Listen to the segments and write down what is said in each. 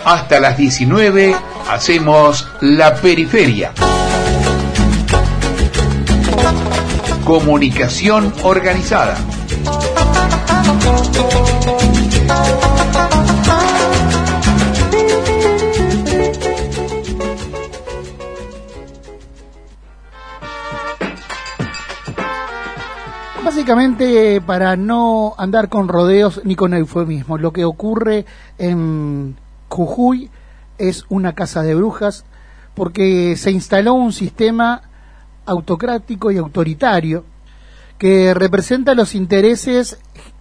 Hasta las 19 hacemos La Periferia. Comunicación organizada. Básicamente, para no andar con rodeos ni con eufemismos, lo que ocurre en Jujuy es una casa de brujas, porque se instaló un sistema autocrático y autoritario que representa los intereses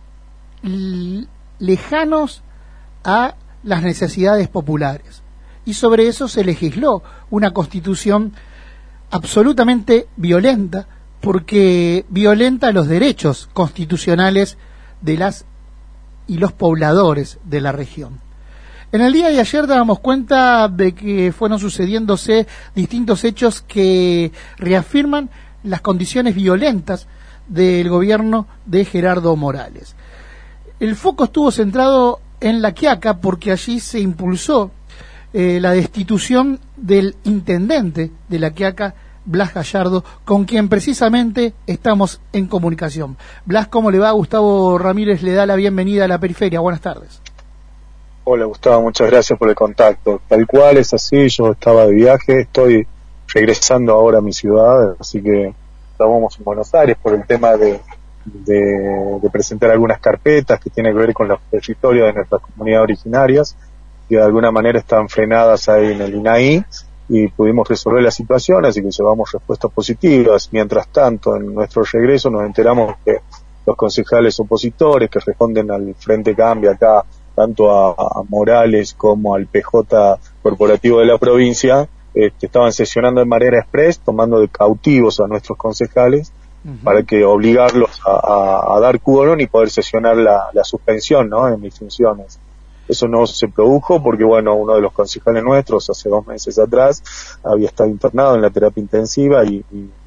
lejanos a las necesidades populares. Y sobre eso se legisló una constitución absolutamente violenta, porque violenta los derechos constitucionales de las y los pobladores de la región. En el día de ayer dábamos cuenta de que fueron sucediéndose distintos hechos que reafirman las condiciones violentas del gobierno de Gerardo Morales. El foco estuvo centrado en La Quiaca, porque allí se impulsó la destitución del intendente de La Quiaca, Blas Gallardo, con quien precisamente estamos en comunicación. Blas, ¿cómo le va? Gustavo Ramírez le da la bienvenida a La Periferia. Buenas tardes. Hola Gustavo, muchas gracias por el contacto. Tal cual es así, yo estaba de viaje, estoy regresando ahora a mi ciudad, así que estábamos en Buenos Aires por el tema de presentar algunas carpetas que tienen que ver con los territorios de nuestras comunidades originarias, que de alguna manera están frenadas ahí en el INAI, y pudimos resolver la situación, así que llevamos respuestas positivas. Mientras tanto, en nuestro regreso nos enteramos que los concejales opositores que responden al Frente Cambia acá, tanto a Morales como al PJ corporativo de la provincia, estaban sesionando de manera express, tomando de cautivos a nuestros concejales para que obligarlos a dar quórum y poder sesionar la suspensión, ¿no?, en mis funciones. Eso no se produjo porque, bueno, uno de los concejales nuestros hace 2 meses atrás había estado internado en la terapia intensiva y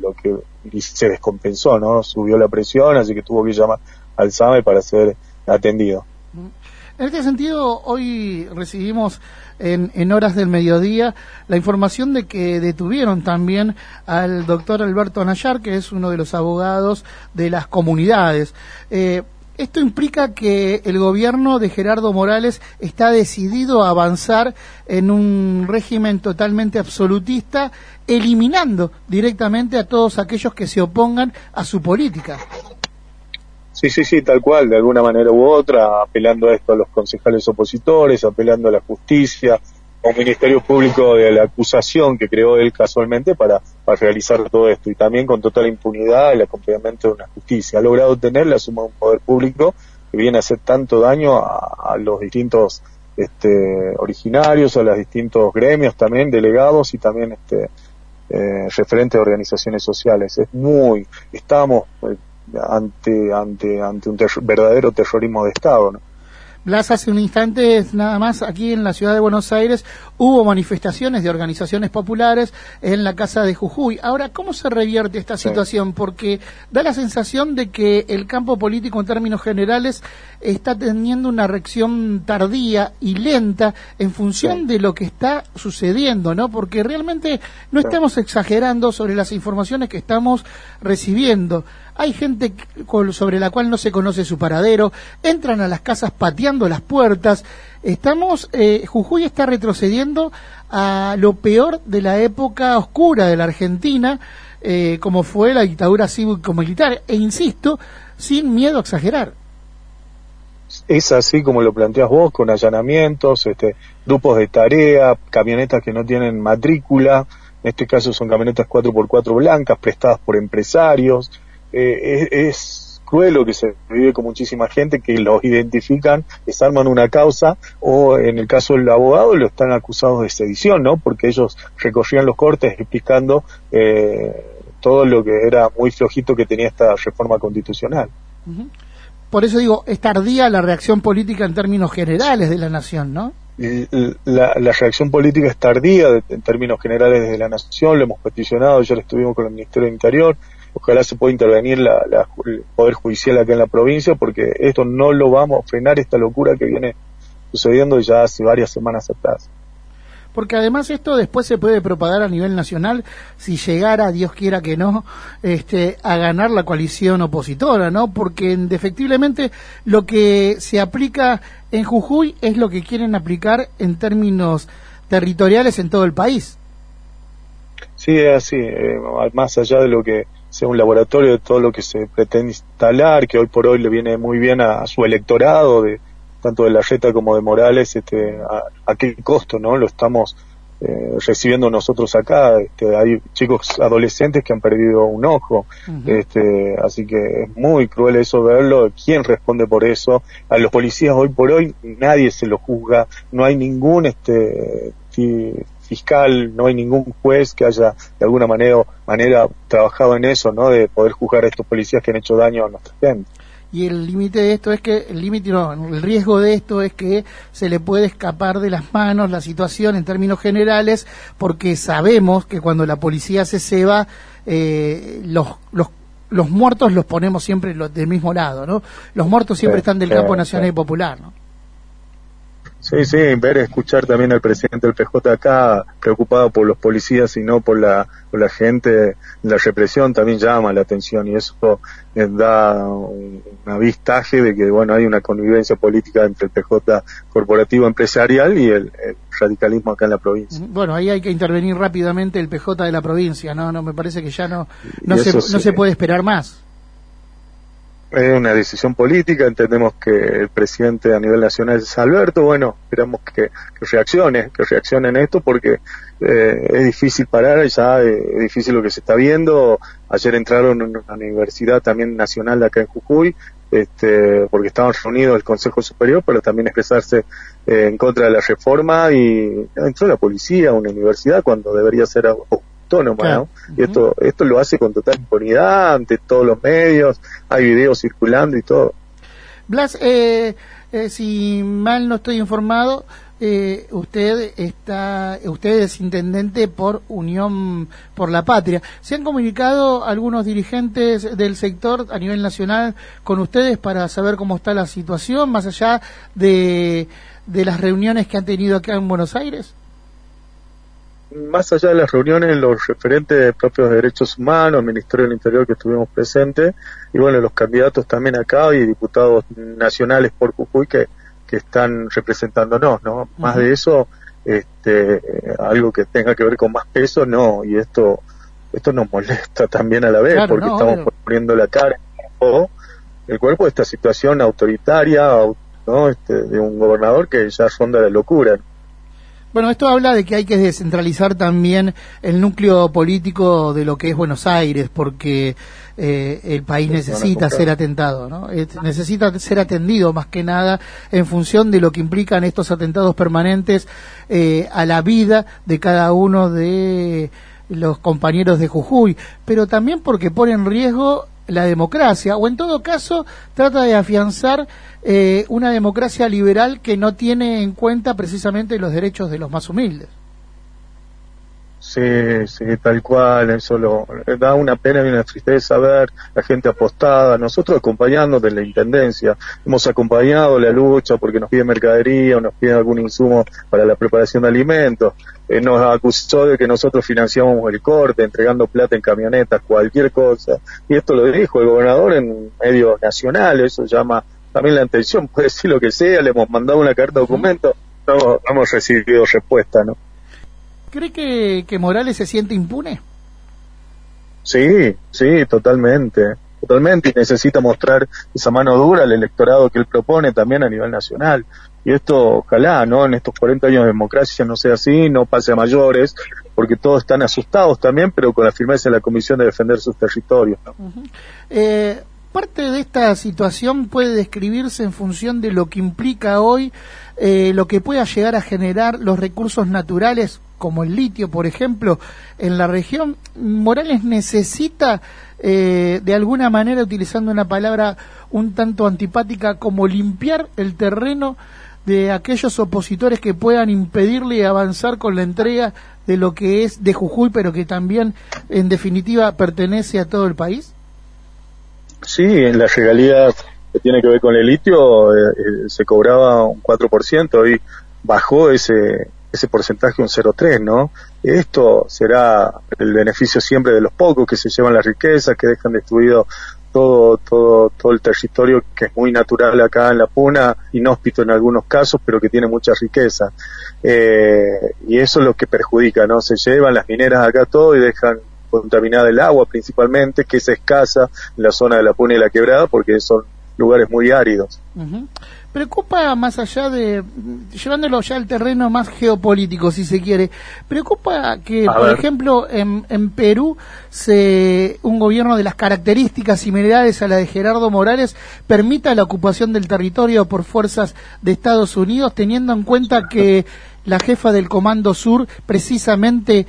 se descompensó, ¿no? Subió la presión, así que tuvo que llamar al SAME para ser atendido. En este sentido, hoy recibimos en horas del mediodía la información de que detuvieron también al doctor Alberto Nayar, que es uno de los abogados de las comunidades. Esto implica que el gobierno de Gerardo Morales está decidido a avanzar en un régimen totalmente absolutista, eliminando directamente a todos aquellos que se opongan a su política. Sí, tal cual, de alguna manera u otra, apelando a esto a los concejales opositores, apelando a la justicia, a un Ministerio Público de la acusación que creó él casualmente para realizar todo esto, y también con total impunidad el acompañamiento de una justicia. Ha logrado tener la suma de un poder público que viene a hacer tanto daño a los distintos originarios, a los distintos gremios también, delegados y también referentes de organizaciones sociales. Estamos ante un verdadero terrorismo de Estado, ¿no? Blas, hace un instante nada más aquí en la ciudad de Buenos Aires hubo manifestaciones de organizaciones populares en la Casa de Jujuy. Ahora, ¿cómo se revierte esta situación? Porque da la sensación de que el campo político en términos generales está teniendo una reacción tardía y lenta en función de lo que está sucediendo, ¿no? Porque realmente no estamos exagerando sobre las informaciones que estamos recibiendo. Hay gente sobre la cual no se conoce su paradero, entran a las casas pateando las puertas. Jujuy está retrocediendo a lo peor de la época oscura de la Argentina, como fue la dictadura cívico-militar, e insisto, sin miedo a exagerar. Es así como lo planteas vos, con allanamientos, grupos de tarea, camionetas que no tienen matrícula, en este caso son camionetas 4x4 blancas, prestadas por empresarios. Es cruel lo que se vive con muchísima gente que los identifican, les arman una causa, o en el caso del abogado lo están acusados de sedición, ¿no? Porque ellos recorrían los cortes explicando todo lo que era muy flojito que tenía esta reforma constitucional. Por eso digo, es tardía la reacción política en términos generales de la nación, ¿no? La reacción política es tardía en términos generales de la nación, lo hemos peticionado, ayer estuvimos con el Ministerio del Interior. Ojalá se pueda intervenir el Poder Judicial acá en la provincia, porque esto no lo vamos a frenar, esta locura que viene sucediendo ya hace varias semanas atrás. Porque además esto después se puede propagar a nivel nacional si llegara, Dios quiera que no, a ganar la coalición opositora, ¿no? Porque indefectiblemente lo que se aplica en Jujuy es lo que quieren aplicar en términos territoriales en todo el país. Sí, es así, más allá de lo que sea un laboratorio, de todo lo que se pretende instalar, que hoy por hoy le viene muy bien a su electorado, tanto de Larreta como de Morales, a qué costo, ¿no? Lo estamos recibiendo nosotros acá. Hay chicos adolescentes que han perdido un ojo, así que es muy cruel eso verlo. ¿Quién responde por eso? A los policías hoy por hoy nadie se lo juzga, no hay ningún fiscal, no hay ningún juez que haya de alguna manera trabajado en eso, ¿no? De poder juzgar a estos policías que han hecho daño a nuestra gente. Y el límite de esto es que, el riesgo de esto es que se le puede escapar de las manos la situación en términos generales, porque sabemos que cuando la policía se ceba, los muertos los ponemos siempre del mismo lado, ¿no? Los muertos siempre están del campo nacional y popular, ¿no? Sí, escuchar también al presidente del PJ acá, preocupado por los policías y no por la gente, la represión también llama la atención, y eso da un avistaje de que, bueno, hay una convivencia política entre el PJ corporativo empresarial y el radicalismo acá en la provincia. Bueno, ahí hay que intervenir rápidamente el PJ de la provincia, no me parece que ya no se puede esperar más. Es una decisión política, entendemos que el presidente a nivel nacional es Alberto, bueno, esperamos que reaccione en esto, porque es difícil parar ya, es difícil lo que se está viendo. Ayer entraron en una universidad también nacional de acá en Jujuy, porque estaban reunidos el Consejo Superior, pero también expresarse en contra de la reforma, y entró la policía a una universidad cuando debería ser autónoma, ¿no? Y esto lo hace con total impunidad ante todos los medios, hay videos circulando y todo. Blas, si mal no estoy informado, usted es intendente por Unión por la Patria. ¿Se han comunicado algunos dirigentes del sector a nivel nacional con ustedes para saber cómo está la situación, más allá de las reuniones que han tenido acá en Buenos Aires? Más allá de las reuniones, los referentes de propios derechos humanos, el Ministerio del Interior que estuvimos presentes, y bueno, los candidatos también acá y diputados nacionales por Jujuy que están representándonos, ¿no? Más de eso, algo que tenga que ver con más peso, no, y esto nos molesta también a la vez, porque estamos poniendo la cara el cuerpo de esta situación autoritaria, ¿no? De un gobernador que ya ronda la locura, ¿no? Bueno, esto habla de que hay que descentralizar también el núcleo político de lo que es Buenos Aires, porque el país necesita ser atentado, ¿no? Necesita ser atendido más que nada en función de lo que implican estos atentados permanentes a la vida de cada uno de los compañeros de Jujuy, pero también porque pone en riesgo la democracia, o en todo caso trata de afianzar una democracia liberal que no tiene en cuenta precisamente los derechos de los más humildes. Sí, tal cual, eso da una pena y una tristeza ver la gente apostada, nosotros acompañando de la Intendencia, hemos acompañado la lucha porque nos piden mercadería o nos piden algún insumo para la preparación de alimentos, nos acusó de que nosotros financiamos el corte, entregando plata en camionetas, cualquier cosa, y esto lo dijo el gobernador en medios nacionales, eso llama también la atención, puede decir lo que sea, le hemos mandado una carta de documento, no hemos recibido respuesta, ¿no? ¿Cree que Morales se siente impune? Sí, totalmente, y necesita mostrar esa mano dura al electorado que él propone también a nivel nacional, y esto ojalá, ¿no? En estos 40 años de democracia no sea así, no pase a mayores, porque todos están asustados también, pero con la firmeza de la Comisión de Defender sus territorios, ¿no? Parte de esta situación puede describirse en función de lo que implica hoy lo que pueda llegar a generar los recursos naturales como el litio, por ejemplo, en la región. Morales necesita, de alguna manera, utilizando una palabra un tanto antipática, como limpiar el terreno de aquellos opositores que puedan impedirle avanzar con la entrega de lo que es de Jujuy, pero que también, en definitiva, pertenece a todo el país. Sí, en las regalías que tiene que ver con el litio, se cobraba un 4%, y bajó ese porcentaje un 0,3, ¿no? Esto será el beneficio siempre de los pocos que se llevan la riqueza, que dejan destruido todo el territorio que es muy natural acá en la Puna, inhóspito en algunos casos, pero que tiene mucha riqueza. Y eso es lo que perjudica, ¿no? Se llevan las mineras acá todo y dejan contaminada el agua principalmente, que es escasa en la zona de la Puna y la Quebrada, porque son lugares muy áridos. Uh-huh. Preocupa, más allá de, llevándolo ya al terreno más geopolítico, si se quiere, preocupa que, por ejemplo, en Perú, un gobierno de las características similares a la de Gerardo Morales permita la ocupación del territorio por fuerzas de Estados Unidos, teniendo en cuenta que la jefa del Comando Sur, precisamente,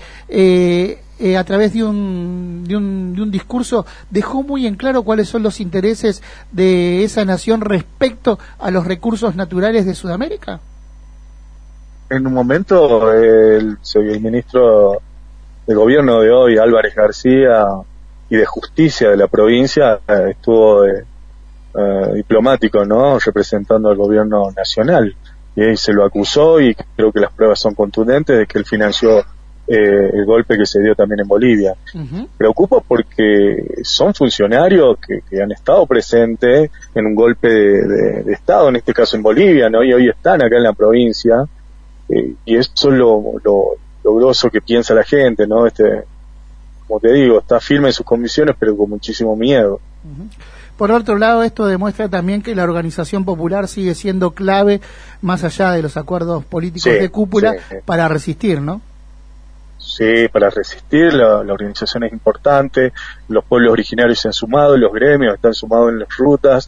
a través de un discurso, dejó muy en claro cuáles son los intereses de esa nación respecto a los recursos naturales de Sudamérica. En un momento, el ministro de Gobierno de hoy, Álvarez García, y de Justicia de la provincia, estuvo diplomático, ¿no?, representando al gobierno nacional, y se lo acusó, y creo que las pruebas son contundentes de que él financió el golpe que se dio también en Bolivia. Uh-huh. Preocupa porque son funcionarios que han estado presentes en un golpe de Estado, en este caso en Bolivia, ¿no? Y hoy están acá en la provincia, y eso es lo groso que piensa la gente, ¿no? Como te digo, está firme en sus convicciones, pero con muchísimo miedo. Uh-huh. Por otro lado, esto demuestra también que la organización popular sigue siendo clave, más allá de los acuerdos políticos de cúpula, para resistir, ¿no? Sí, para resistir, la organización es importante, los pueblos originarios se han sumado, los gremios están sumados en las rutas,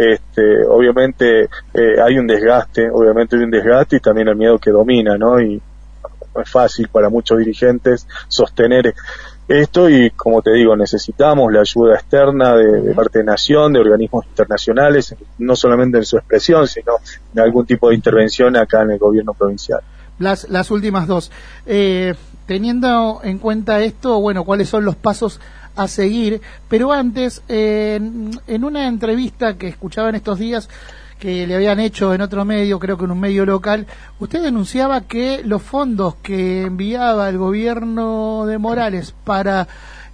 obviamente hay un desgaste, y también el miedo que domina, ¿no? Y no es fácil para muchos dirigentes sostener esto, y como te digo, necesitamos la ayuda externa de parte de Nación, de organismos internacionales, no solamente en su expresión, sino en algún tipo de intervención acá en el gobierno provincial. Las últimas dos. Teniendo en cuenta esto, bueno, ¿cuáles son los pasos a seguir? Pero antes, en una entrevista que escuchaba en estos días, que le habían hecho en otro medio, creo que en un medio local, usted denunciaba que los fondos que enviaba el gobierno de Morales para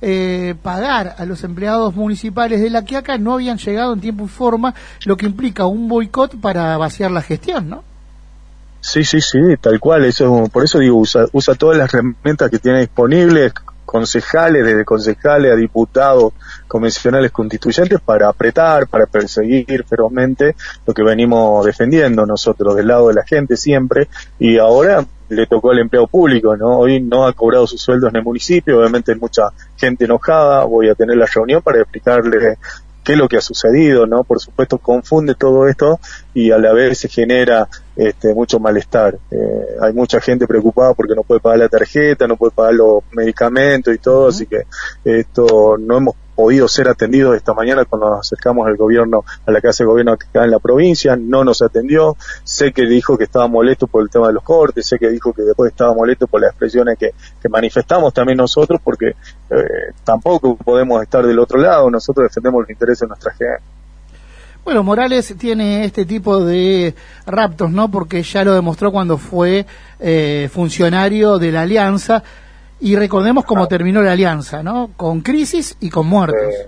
pagar a los empleados municipales de La Quiaca no habían llegado en tiempo y forma, lo que implica un boicot para vaciar la gestión, ¿no? Sí, tal cual, por eso digo, usa todas las herramientas que tiene disponibles, concejales, desde concejales a diputados, convencionales, constituyentes, para apretar, para perseguir ferozmente lo que venimos defendiendo nosotros, del lado de la gente siempre, y ahora le tocó al empleado público, ¿no? Hoy no ha cobrado sus sueldos en el municipio, obviamente hay mucha gente enojada, voy a tener la reunión para explicarle qué es lo que ha sucedido, ¿no? Por supuesto confunde todo esto y a la vez se genera mucho malestar. Hay mucha gente preocupada porque no puede pagar la tarjeta, no puede pagar los medicamentos y todo, así que esto no hemos podido ser atendidos esta mañana cuando nos acercamos al gobierno, a la casa de gobierno acá en la provincia, no nos atendió. Sé que dijo que estaba molesto por el tema de los cortes, sé que dijo que después estaba molesto por las expresiones que manifestamos también nosotros, porque tampoco podemos estar del otro lado, nosotros defendemos los intereses de nuestra gente. Bueno, Morales tiene este tipo de raptos, ¿no? Porque ya lo demostró cuando fue funcionario de la Alianza. Y recordemos cómo terminó la alianza, ¿no? Con crisis y con muertos.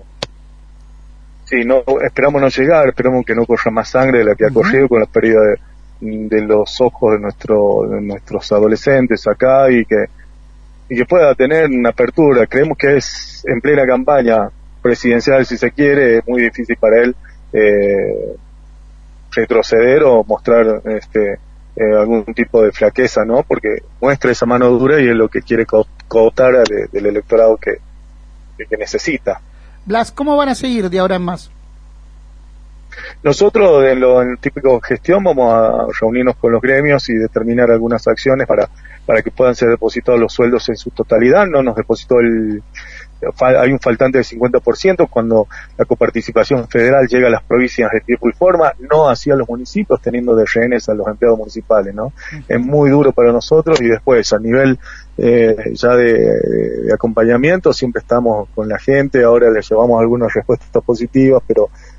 Sí, esperamos no llegar, esperamos que no corra más sangre de la que ha corrido con la pérdida de los ojos de nuestros adolescentes acá, y que pueda tener una apertura. Creemos que es en plena campaña presidencial, si se quiere, es muy difícil para él retroceder o mostrar algún tipo de flaqueza, ¿no? Porque muestra esa mano dura y es lo que quiere cooptar del electorado que necesita. Blas, ¿cómo van a seguir de ahora en más? Nosotros en el típico gestión vamos a reunirnos con los gremios y determinar algunas acciones para que puedan ser depositados los sueldos en su totalidad. No nos depositó hay un faltante del 50% cuando la coparticipación federal llega a las provincias de tiempo y forma, no así a los municipios, teniendo de rehenes a los empleados municipales, ¿no? Es muy duro para nosotros, y después a nivel ya de acompañamiento siempre estamos con la gente. Ahora les llevamos algunas respuestas positivas, pero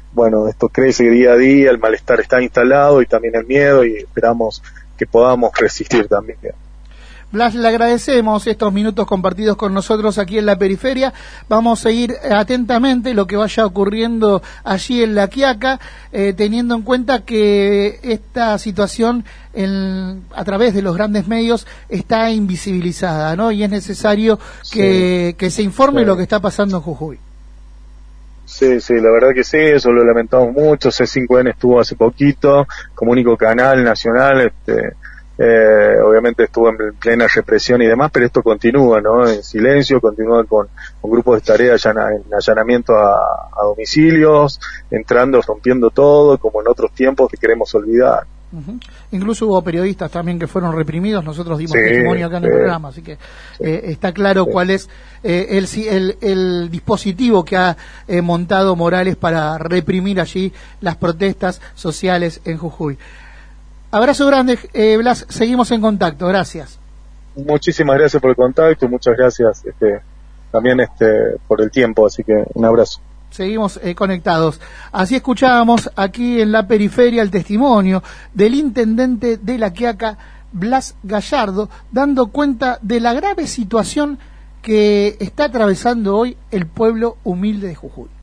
bueno, esto crece día a día, el malestar está instalado y también el miedo, y esperamos que podamos resistir también. Blas, le agradecemos estos minutos compartidos con nosotros aquí en La Periferia. Vamos a seguir atentamente lo que vaya ocurriendo allí en La Quiaca, teniendo en cuenta que esta situación a través de los grandes medios está invisibilizada, ¿no? Y es necesario que se informe lo que está pasando en Jujuy. Sí, la verdad que sí, eso lo lamentamos mucho. C5N estuvo hace poquito como único canal nacional, obviamente estuvo en plena represión y demás, pero esto continúa, ¿no? En silencio, continúa con grupos de tarea en allanamiento a domicilios, entrando, rompiendo todo, como en otros tiempos que queremos olvidar. Incluso hubo periodistas también que fueron reprimidos, nosotros dimos testimonio acá en el programa, así que está claro cuál es el dispositivo que ha montado Morales para reprimir allí las protestas sociales en Jujuy. Abrazo grande, Blas, seguimos en contacto, gracias. Muchísimas gracias por el contacto, muchas gracias también por el tiempo, así que un abrazo. Seguimos conectados. Así escuchábamos aquí en La Periferia el testimonio del intendente de La Quiaca, Blas Gallardo, dando cuenta de la grave situación que está atravesando hoy el pueblo humilde de Jujuy.